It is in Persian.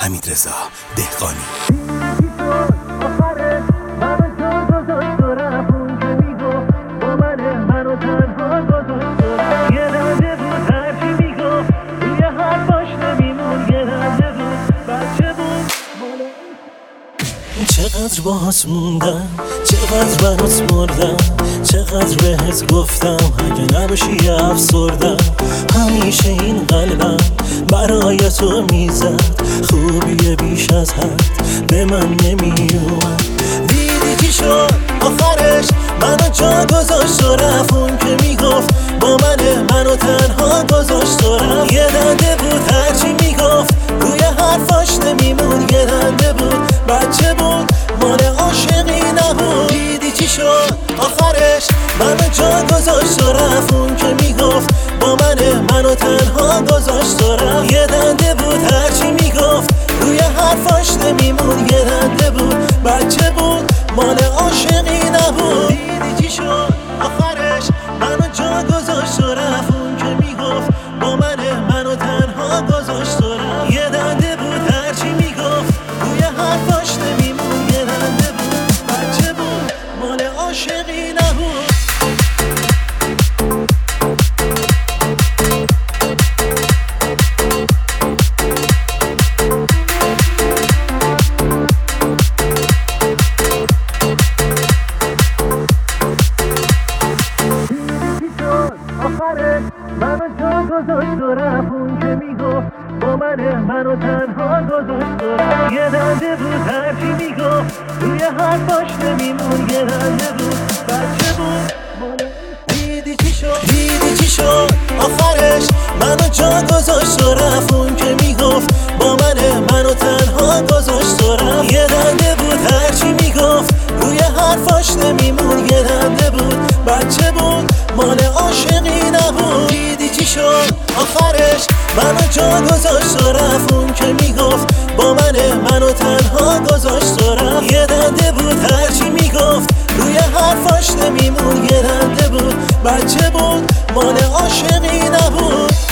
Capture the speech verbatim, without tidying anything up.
حمیدرضا دهقانی. چقدر باهات موندم، چقدر برات مردم، چقدر بهت گفتم اگه نباشی افسردم. همیشه این قلبم برای تو میزد، خوبی بیش از حد به من نمیومد. دیدی چی شد آخرش؟ منو جا گذاشت و رفت. اون که میگفت با منه منو تنها گذاشت و رفت. یه دنده بود هرچی میگفت روی حرفاش نمیمون. یه دنده بود بچه بود مال عاشقی نبود. دیدی چی شد آخرش؟ منو جا گذاشت و رفت. اون که میگفت با منه منو تنها گذاشت و رفت. یه دنده بود هرچی میگفت روی حرفاش نمیمون. یه دنده بود بچه بود مال عاشقی نبود. دیدی چی شد آخرش؟ منو جا گذاشت و رفت. اون که میگفت با منه منو تنها گذاشت و رفت. یه دنده بود هرچی میگفت روی حرفاش نمیمون. یه دنده بود بچه بود مال عاشقی نبود. منو جا گذاشت و رفت. اون که میگفت با منه منو تنها گذاشت و رفت. یه دنده بود هرچی میگفت روی حرفاش نمیمون. یه دنده بود بچه بود مال. دیدی چی شد؟ دیدی چی شد آخرش؟ منو جا گذاشت و رفت. اون که میگفت با منه منو تنها گذاشت و رفت. یه دنده بود هرچی میگفت روی حرفاش نمیمون. یه دنده بود بچه بود مال عاشقی نبود. دیدی چی شد آخرش؟ منو جا گذاشت و رفت. اون که میگفت با منه منو تنها گذاشت و رفت. یه دنده بود هرچی میگفت روی حرفاش نمیمون. یه دنده بود بچه بود مال عاشقی نبود.